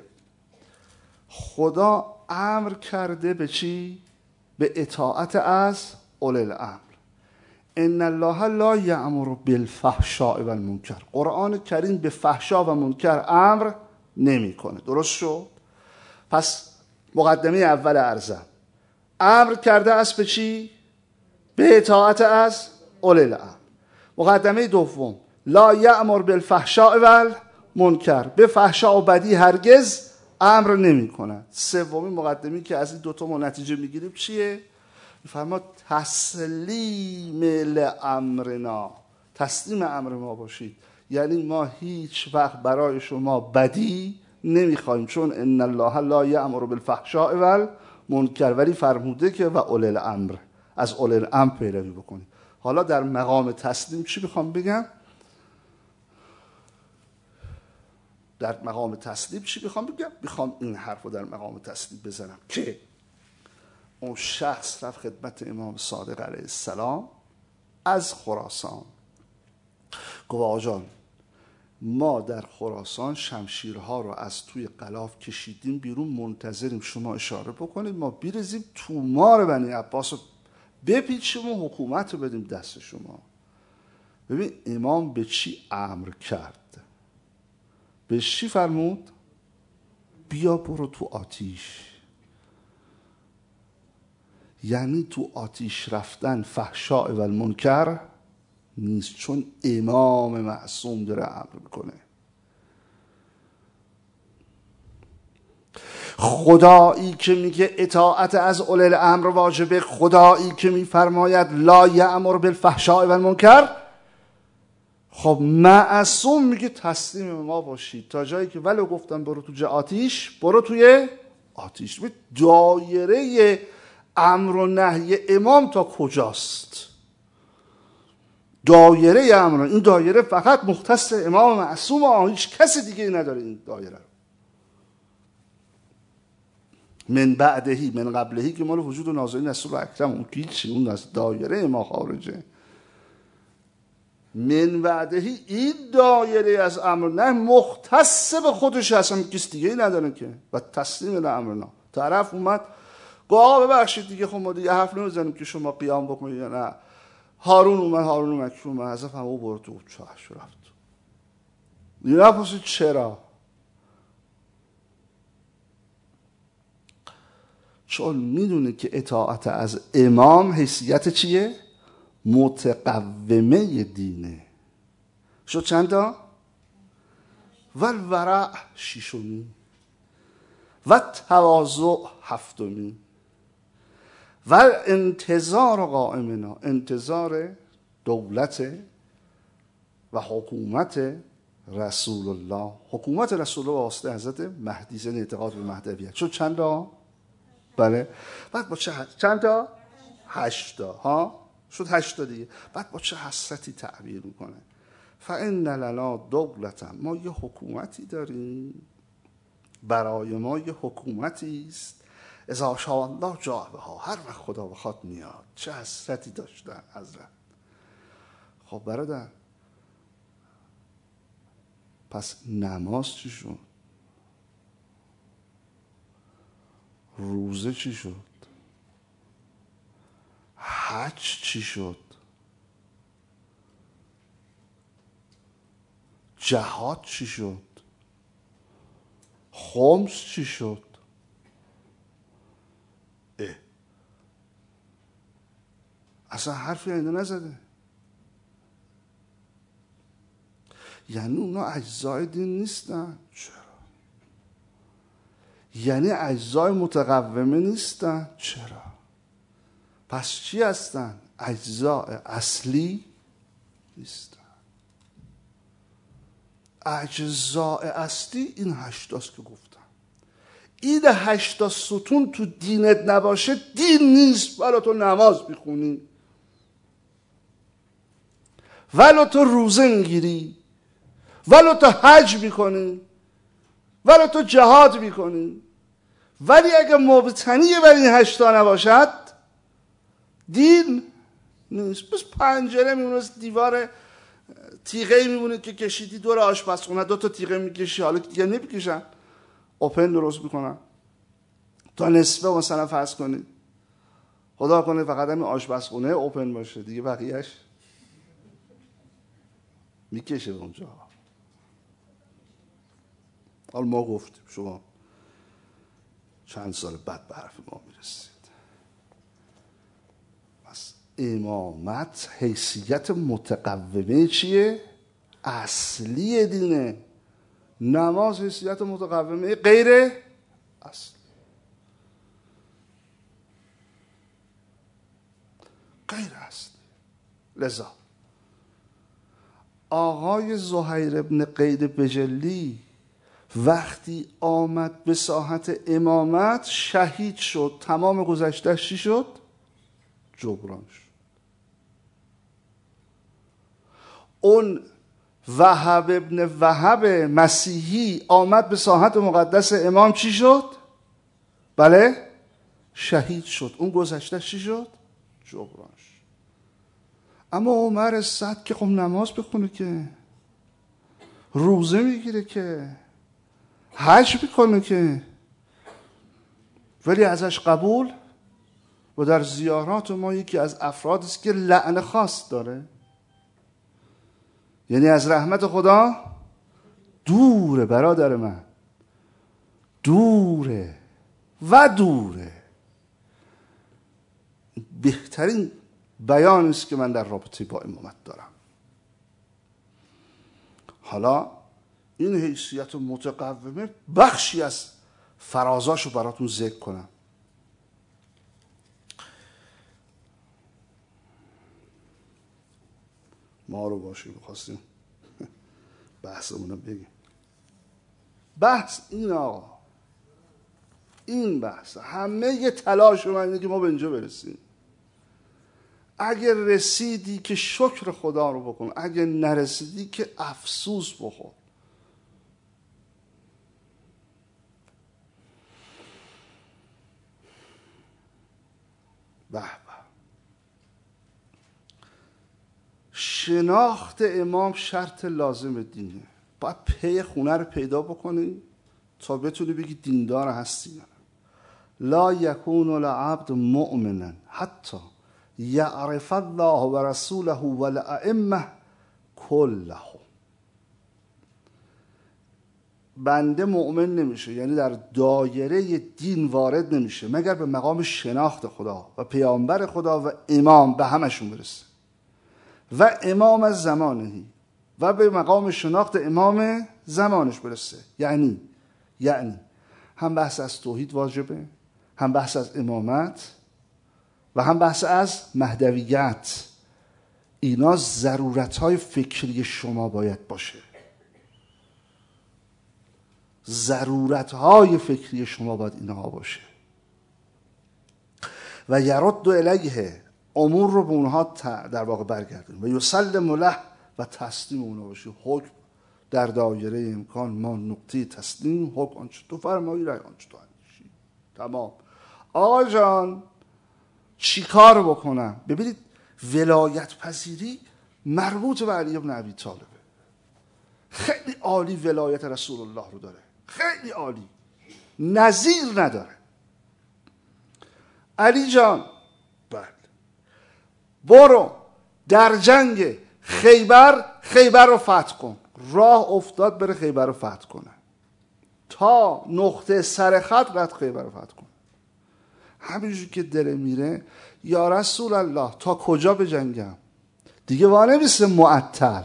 خدا امر کرده به چی؟ به اطاعت از اولی الامر. ان الله لا یأمر بالفحشاء و المنکر. قرآن کریم به فحشا و منکر امر نمیکنه. درست شد؟ پس مقدمه اول عرضم امر کرده است به چی؟ به اطاعت از اولی الامر. مقدمه دوم لا یأمر بالفحشاء و المنکر، به فحشا و بدی هرگز امر نمی کند. سومین مقدمه‌ای که از این دوتا ما نتیجه میگیریم چیه؟ میفرماد تسلیم لامرنا، تسلیم امر ما باشید. یعنی ما هیچ وقت برای شما بدی نمیخوایم، چون ان الله لا یأمر بالفحشاء و المنکر، ولی فرموده که و اولی الامر، از اولی الامر پیروی بکنید. حالا در مقام تسلیم چی بخوام بگم؟ در مقام تسلیم چی بخوام بگم؟ بخوام این حرف رو در مقام تسلیم بزنم که اون شخص رفت خدمت امام صادق علیه السلام از خراسان، گفت آقا جان ما در خراسان شمشیرها رو از توی غلاف کشیدیم بیرون، منتظریم شما اشاره بکنید ما بیرزیم تومار بنی عباس رو بپیچیم و حکومت رو بدیم دست شما. ببین امام به چی امر کرد؟ به چی فرمود؟ بیا برو تو آتیش. یعنی تو آتیش رفتن فحشاء و المنکر نیست، چون امام معصوم داره امر میکنه. خدایی که میگه اطاعت از اولی الامر واجبه، خدایی که میفرماید لا یأمر بالفحشاء و المنکر، خب معصوم میگه تسلیم ما باشید تا جایی که ولو گفتم برو تو آتیش برو توی آتیش. دایره امر و نهی امام تا کجاست؟ دایره امر، این دایره فقط مختص امام معصوم، هیچ کسی دیگه نداره این دایره. من بعدهی من قبلهی که مال وجود و نازلین رسول اکرم، اون که چی؟ اون از دایره ما خارجه. من بعدهی این دایره از امر نه مختص به خودش هست، هم کسی دیگه نداره که. و تسلیم الامرنا. طرف اومد گفت آقا ببخشید دیگه، خب ما دیگه حرف نمیزنیم که شما قیام بکنید یا نه. هارون مکی اومد حذف هم او برد تو چاهش رفت. دیگه نپرسید چرا؟ چون میدونه که اطاعت از امام حیثیت چیه؟ متقومه دینه. شد چند تا؟ والورع شیشمی و تواضع هفتمی و انتظار قائمنا، انتظار دولت و حکومت رسول الله، حکومت رسول الله واسطه حضرت مهدی، زن اعتقاد به مهدویت. شد چند تا؟ بله. بعد با چند تا؟ 8 تا. ها شد 8 تا دیگه. بعد با چه حسرتی تعبیر میکنه؟ فإن لنا دولة، ما یه حکومتی داریم، برای ما یه حکومتی است، اذا شاء الله جاء بها، هر وقت خدا بخواد میاد. چه حسرتی داشتن حضرت. خب برادر، پس نماز چی شد؟ روزه چی شد؟ حج چی شد؟ جهاد چی شد؟ خمس چی شد؟ اصلا حرفی اینده نزده. یعنی اونا اجزای دین نیستن. چرا؟ یعنی اجزای متقومه نیستن. چرا؟ پس چی هستن؟ اجزای اصلی نیستن. اجزاء اصلی این 8 که گفتم. این 8 ستون تو دینت نباشه دین نیست. ولی تو نماز میخونی، ولی تو روزه میگیری، ولی تو حج میکنی، ولی تو جهاد میکنی، ولی اگه مبتنی بر این 8 نباشد دین نیست. بس پنجره میمونه، دیوار تیغه میمونه که کشیدی دور آشپزخونه، 2 تا تیغه میکشی، حالا دیگه نمیکشن، اوپن درست میکنن تا نصفه مثلا فرض کنید. خدا کنه فقط همین آشپزخونه اوپن باشه، دیگه بقیهش میکشه به اونجا. حالا ما گفتیم شما چند سال بعد به حرف ما میرسید. پس امامت حیثیت متقومه چیه؟ اصلی دینه. نماز حیثیت متقومه غیر اصلی، غیر اصلی. لذا آقای زهیر ابن قید بجلی وقتی آمد به ساحت امامت شهید شد، تمام گذشته‌اش چی شد؟ جبران شد. اون وهب ابن وهب مسیحی آمد به ساحت مقدس امام چی شد؟ بله؟ شهید شد. اون گذشته‌اش چی شد؟ جبران شد. اما عمر صد که خب نماز بخونه، که روزه میگیره، که حج میکنه، که ولی ازش قبول و در زیارات ما یکی از افرادی است که لعن خاص داره، یعنی از رحمت خدا دوره. برادر من دوره و دوره. بهترین بیان است که من در رابطه با امامت دارم. حالا این حیثیت متقومه بخشی از فرازاشو براتون ذکر کنم. ما رو باشیم خواستیم بحثمونو بگیم. بحث این آقا، این بحث همه یه تلاش من اینه که ما به اینجا برسیم. اگر رسیدی که شکر خدا رو بکن، اگر نرسیدی که افسوس بخور. به به. شناخت امام شرط لازم دینه. باید پی خونه رو پیدا بکنی تا بتونی بگی دیندار هستی یا نه. لا یکون العبد مؤمنا حتی یعرف الله و رسوله و الائمه کلهم. بنده مؤمن نمیشه، یعنی در دایره دین وارد نمیشه مگر به مقام شناخت خدا و پیامبر خدا و امام به همشون برسه، و امام از زمانهی و به مقام شناخت امام زمانش برسه. یعنی هم بحث از توحید واجبه، هم بحث از امامت و هم بحث از مهدویت. اینا ضرورت‌های فکری شما باید باشه. ضرورت‌های فکری شما باید اینها باشه. و یرد الیه، امور رو به اونها در واقع برگردون و یسلم له، و تسلیم اونها باشه. حکم در دایره امکان ما نقطه تسلیم، حکم آنچه تو فرمایی رای آنچه تو اندیشی. تمام. آقا جان چی کار بکنم؟ ببینید ولایت پذیری مربوط به علی بن ابی طالبه. خیلی عالی ولایت رسول الله رو داره، خیلی عالی، نظیر نداره. علی جان بله برو در جنگ خیبر رو فتح کن. راه افتاد بره خیبر رو فتح کنه، تا نقطه سر خط رد خیبر رو فتح کنه. همینجور که داره میره یا رسول الله تا کجا بجنگم؟ دیگه وانمیسته معطل.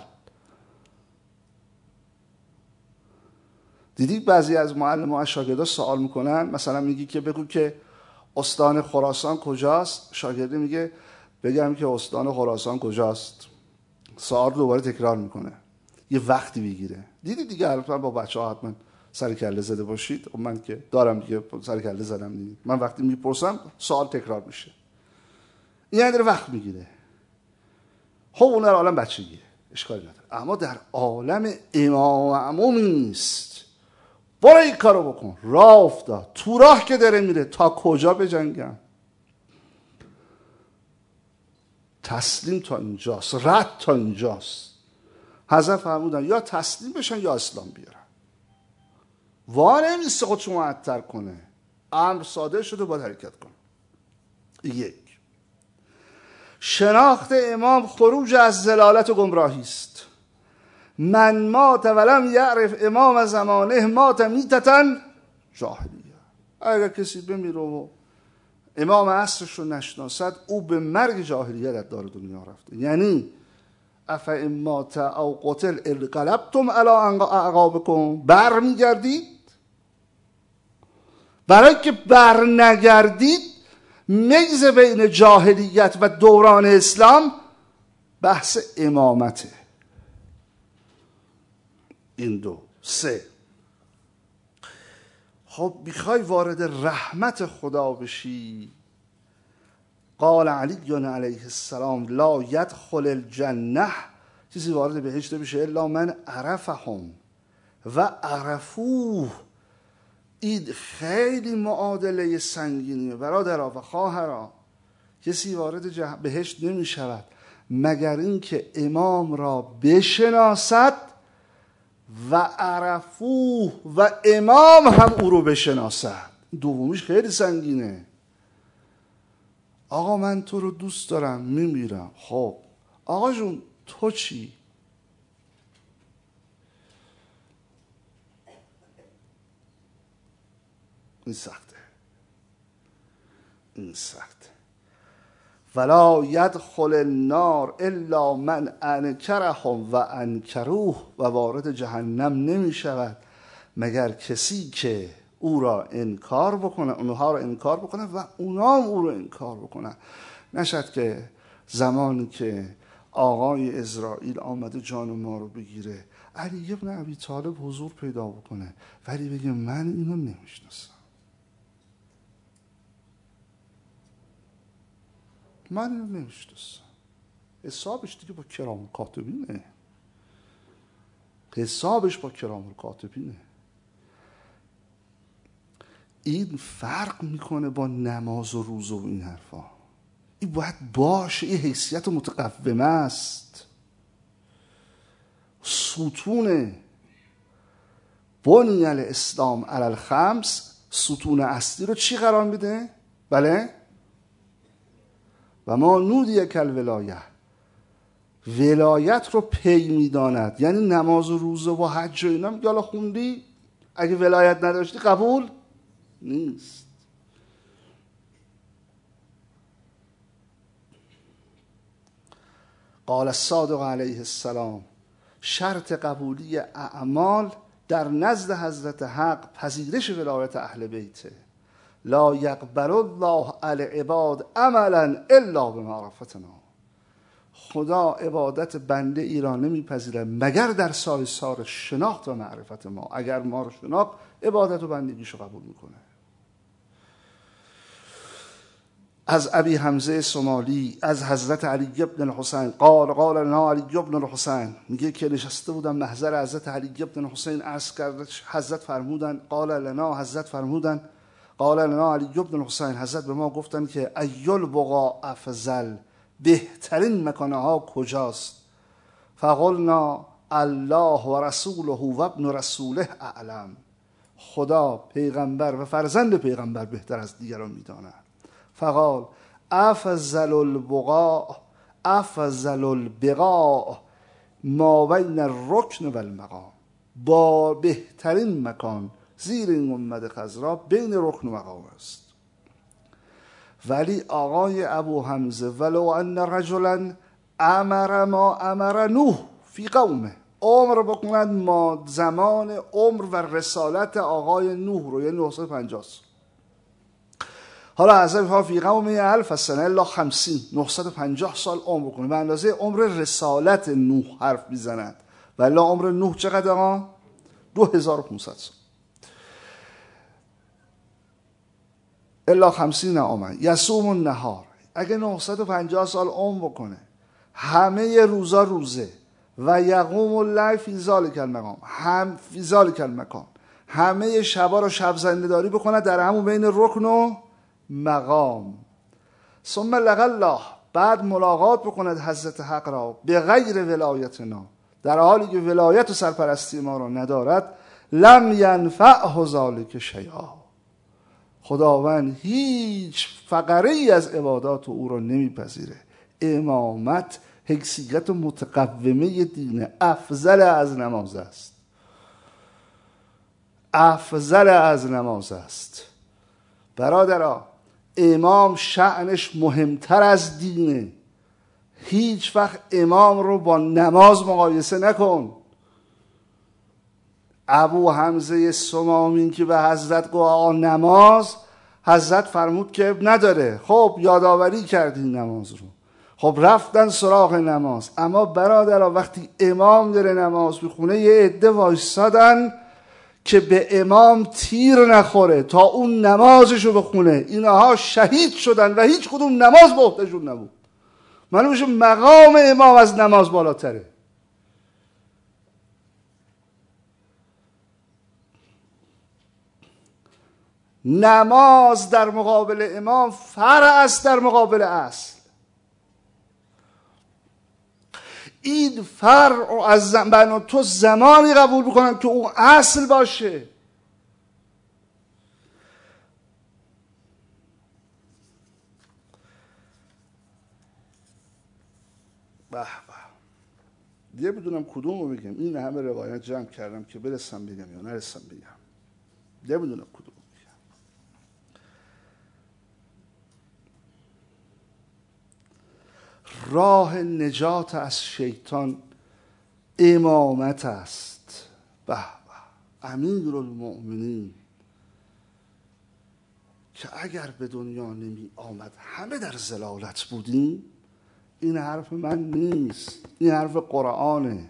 دیدی بعضی از معلم‌ها از شاگردها سوال میکنن، مثلا میگی که بگو که استان خراسان کجاست؟ شاگرد میگه بگم که استان خراسان کجاست. سوال دوباره تکرار میکنه یه وقتی بگیره. دیدی دیگه البته با بچه‌ها حتما سر کله زده باشید. من که دارم دیگه سر کله زدم دیگه. من وقتی میپرسم سوال تکرار میشه. این داره وقت میگیره. خب اون در عالم بچگیه، اشکالی نداره. اما در عالم امام و عموم نیست. برو این کارو بکن، راه افتاد، تو راه که داره میره، تا کجا بجنگم؟ تسلیم تا اینجاست، رد تا اینجاست. حضرت فرمودن یا تسلیم بشن یا اسلام بیارن. وانه نیست خودشو معطر کنه. امر صادر شده، باید حرکت کنه. یک، شناخت امام خروج از ضلالت و گمراهی است. من مات ولم یعرف امام زمانه مات میتة جاهلیه. اگر کسی بمیره و امام عصرش رو نشناسد، او به مرگ جاهلیه در دار دنیا رفته. یعنی افئن مات او قتل انقلبتم علی اعقابکم، بر میگردید. برای که بر نگردید، میز بین جاهلیت و دوران اسلام بحث امامته. این دو. سه، خب میخوای وارد رحمت خدا بشی، قال علی علیه السلام لا یدخل الجنه، چیزی وارد بهشت بشه الا من عرفهم و عرفوه. این خیلی معادله سنگینیه برادرها و خواهرها. کسی وارد بهشت نمی شود مگر اینکه امام را بشناسد و عرفوه و امام هم او رو بشناسد. دومیش خیلی سنگینه. آقا من تو رو دوست دارم، میمیرم. خب آقا جون تو چی؟ این سخته. این سخته. ولا یدخل النار الا من انکرهم و انکروه، و وارد جهنم نمی شود مگر کسی که او را انکار بکنه، اونها را انکار بکنه و اونا هم او را انکار بکنن. نشد که زمانی که آقای اسرائیل آمده جان ما رو بگیره، علی ابن ابی طالب حضور پیدا بکنه ولی بگه من اینو نمیشناسم، من اینو نمیشناسم. حسابش دیگه با کرام الکاتبینه. حسابش با کرام الکاتبینه. این فرق میکنه با نماز و روزه و این حرفا. این باید باشه. این حیثیت متقومه است. ستون بنی الاسلام علی الخمس، ستون اصلی رو چی قرار میده؟ بله؟ و ما نودی کل ولایه، ولایت رو پی میداند. یعنی نماز و روزه و حج و اینا میگه حالا خوندی، اگه ولایت نداشتی قبول نیست. قال الصادق علیه السلام شرط قبولی اعمال در نزد حضرت حق پذیرش ولایت اهل بیته. لا یقبل الله العباد عملا الا بمعرفتنا. خدا عبادت بنده ای را نمیپذیره مگر در سایسار شناخت و معرفت ما. اگر ما رو شناخت، عبادت و بندگیشو قبول میکنه. از ابی حمزه سمالی از حضرت علی بن الحسین قال لنا علی بن الحسین، میگه که نشسته بودم محضر حضرت علی بن الحسین، عرض کرد حضرت فرمودن قال لنا، حضرت فرمودن قال لنا علی بن الحسین، حضرت به ما گفتن که ایل بقا افضل، بهترین مکانها کجاست؟ فقلنا الله و رسوله و ابن رسوله اعلم. خدا، پیغمبر و فرزند پیغمبر بهتر از دیگران میداند. فقال افضل البقاء افضل البقاء ما بین الرکن و المقام. با بهترین مکان زیر این گنبد خضرا بین رکن و مقام است. ولی آقای ابو حمزه ولو ان رجلا امر ما امر نوح فی قومه، عمر بکند ما زمان عمر و رسالت آقای نوح رو، یعنی 950 سال. حالا حضرت ها فی قومه 1000 سنه الا 50، 950 سال عمر کنه، به اندازه عمر رسالت نوح حرف میزند ولی عمر نوح چقدر آقا؟ 2500 سال. الا 50 عاما یصوم النهار، اگه 950 سال عمر بکنه، همه روزا روزه، و یقوم اللیل فی ذلک المقام، فی ذلک المکان، همه شبا رو شب زنده داری بکنه در همون بین رکن و مقام. ثم لقى الله، بعد ملاقات بکند حضرت حق را به غیر ولایتنا، در حالی که ولایت و سرپرستی ما را ندارد، لم ینفعه ذلک شیئا، خداوند هیچ فقره ای از عبادات او را نمیپذیره. امامت حیثیت متقومه دین، افضل از نماز است، افضل از نماز است. برادرها، امام شأنش مهمتر از دینه. هیچ وقت امام رو با نماز مقایسه نکن. ابو حمزه سمامین که به حضرت گفت نماز، حضرت فرمود که نداره. خب یادآوری کردین نماز رو، خب رفتن سراغ نماز. اما برادرها، وقتی امام داره نماز میخونه، یه عده وایسادن که به امام تیر نخوره تا اون نمازشو بخونه. اینها شهید شدن و هیچ کدوم نماز به عهدهشون نبود. معلوم میشه مقام امام از نماز بالاتره. نماز در مقابل امام فرع است در مقابل اصل. این فرع از بنا تو زمانی قبول بکنن که اون اصل باشه. به به، دیگه بدونم کدوم رو بگم. این همه روایت جمع کردم که برسم بگم یا نرسم بگم. دیگه بدونم کدوم رو بگم. راه نجات از شیطان امامت است. به به، امیرالمؤمنین که اگر به دنیا نمی آمد همه در ضلالت بودیم. این حرف من نیست، این حرف قرآنه.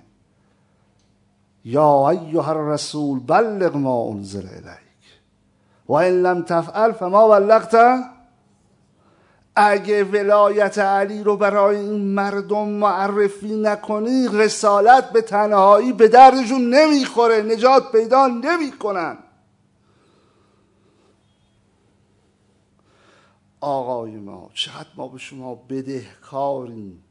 یا ایها الرسول بلغ ما انزل الیک و ان لم تفعل فما بلغت. اگه ولایت علی رو برای این مردم معرفی نکنی، رسالت به تنهایی به دردشون نمیخوره، نجات پیدا نمیکنن. آقای ما، چقدر ما به شما بدهکاریم.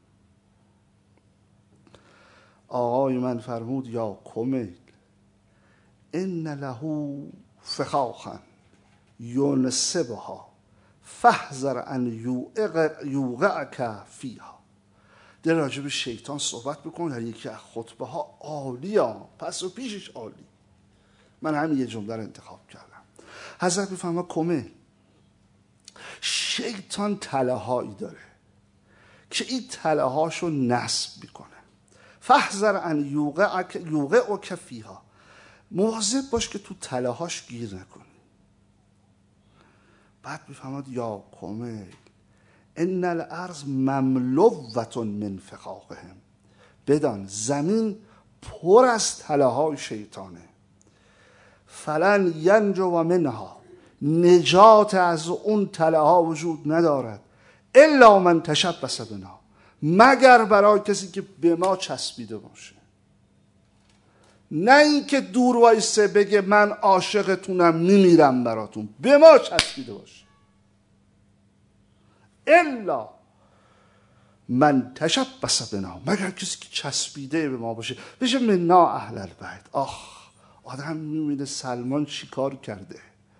آقای من فرمود یا کمیل ان له فخاخا ینصبها فاحذر ان یوقعک فیها. در راجب شیطان صحبت بکن در یکی از خطبه ها، عالی ها، پس و پیشش عالی. من همین یه جمله رو انتخاب کردم. حضرت میفهمه کمیل، شیطان تله هایی داره که این تله هاشو نصب میکنه. فاحذر ان یوقعک فیها، مواظب باش که تو تله هاش گیر نکنی. بعد میفهمد یا کمیل ان الارض مملوة من فخاخهم، بدان زمین پر از تله های شیطانه. فلن ینجو منها، نجات از اون تله ها وجود ندارد. الا من تشبث بنا، مگر برای کسی که به ما چسبیده باشه. نه اینکه دور وایسه بگه من عاشقتونم میمیرم براتون، به ما چسبیده باشه. الا من تشبث بنا، مگر کسی که چسبیده به ما باشه، بشه منا اهل البیت. آخ، آدم میبینه سلمان چی کار کرده،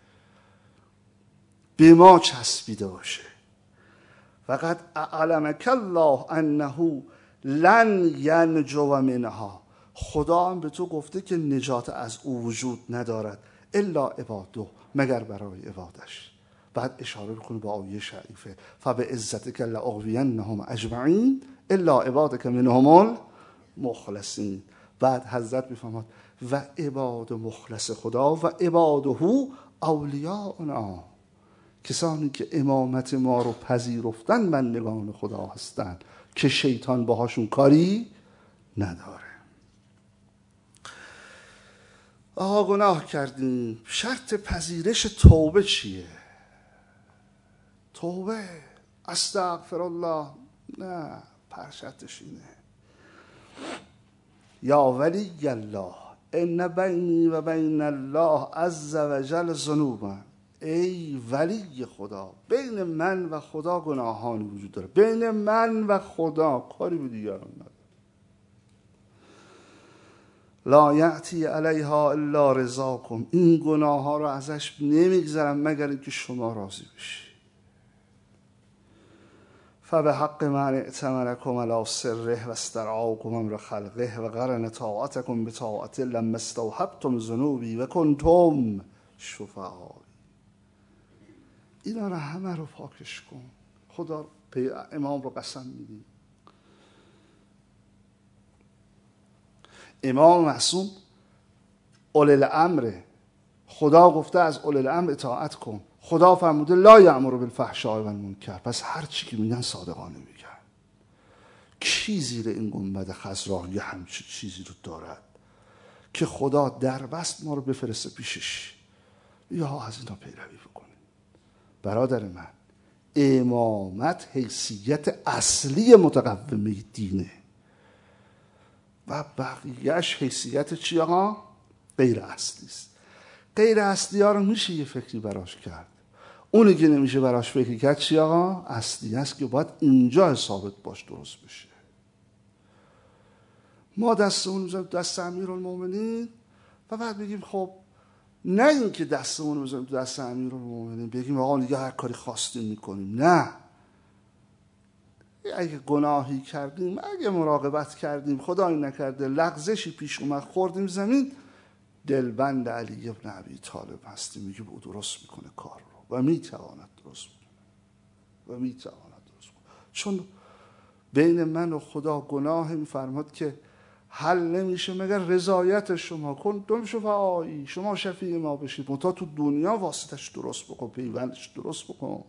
به ما چسبیده باشه. فقط اعلمک الله انه لن ینجو منها، خدا هم به تو گفته که نجات از او وجود ندارد. الا عباده، مگر برای عبادش. بعد اشاره کنه به آیه شریفه فبعزتک لاغوینهم اجمعین الا عبادک منهم المخلصین. بعد حضرت میفهمد و عباد مخلص خدا و عباده اولیاءنا، کسانی که امامت ما رو پذیرفتن بندگان خدا هستند که شیطان باهاشون کاری نداره. آها گناه کردیم، شرط پذیرش توبه چیه؟ توبه استغفر الله نه، پرشتش اینه یا ولی الله ان بینی و بین الله عز و جل ذنوبا. ای ولی خدا، بین من و خدا گناهانی وجود داره، بین من و خدا، کاری به دیگران نداره. لا یأتی علیها الا رضاکم، این گناه ها رو ازش نمیگذرم مگر اینکه شما راضی بشی. فبحق من ائتمنکم علی سره و استرعاکم امر خلقه و قرن طاعتکم بطاعته لما استوحبتم ذنوبی و کنتم شفعای. اینا رو همه رو پاکش کن. خدا امام رو قسم میدیم، امام معصوم اولی الامر، خدا گفته از اولی الامر اطاعت کن، خدا فرموده لا یأمر بالفحشاء و المنکر، پس هر چی که میگن صادقانه میگن. کی زیر این گنبد خضرا یه همچین چیزی رو دارد که خدا در بست ما رو بفرسته پیشش یا از اینا پیروی بکنه؟ برادر من، امامت حیثیت اصلی متقومه دینه و بقیهش حیثیت چی آقا؟ غیر اصلی است. غیر اصلی ها رو میشه یه فکری براش کرد، اونی که نمیشه براش فکر کرد چی آقا؟ اصلی است که باید اینجا ثابت باش درست بشه. ما دستمون بزنیم دست امیرالمومنین و بعد بگیم خب نه این که دستمون بزنیم دست امیرالمومنین بگیم آقا دیگه هر کاری خواستیم میکنیم، نه. اگه گناهی کردیم، اگه مراقبت کردیم، خدایی نکرده لغزشی پیش اومد خوردیم زمین، دلبند علی ابن ابی طالب هستیم، میگه او درست میکنه کار رو و میتواند درست کنه و میتواند درست کنه، چون بین من و خدا گناه میفرماد که حل نمیشه مگر رضایت شما. کنتم شفعایی، شما شفیع ما بشید، منتها تو دنیا واسطش درست بکن، پیوندش درست بکن.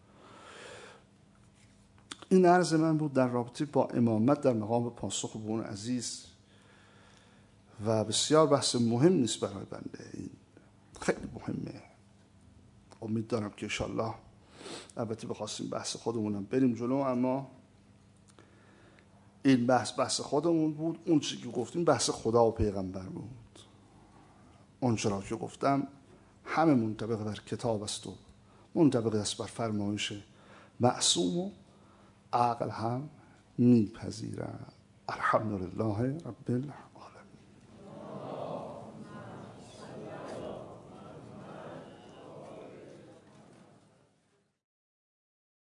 این عرض من بود در رابطه با امامت در مقام پاسخ به اون عزیز و بسیار بحث مهم نیست برای بنده، این خیلی مهمه. امید دارم که انشالله، البته بخواستیم بحث خودمونم بریم جلو، اما این بحث خودمون بود. اون چیزی که گفتیم بحث خدا و پیغمبر بود. اون چرا که گفتم همه منطبق بر کتاب است و منطبق است بر فرمایش معصوم و عقل هم میپذیرم. الحمدلله رب العالمین.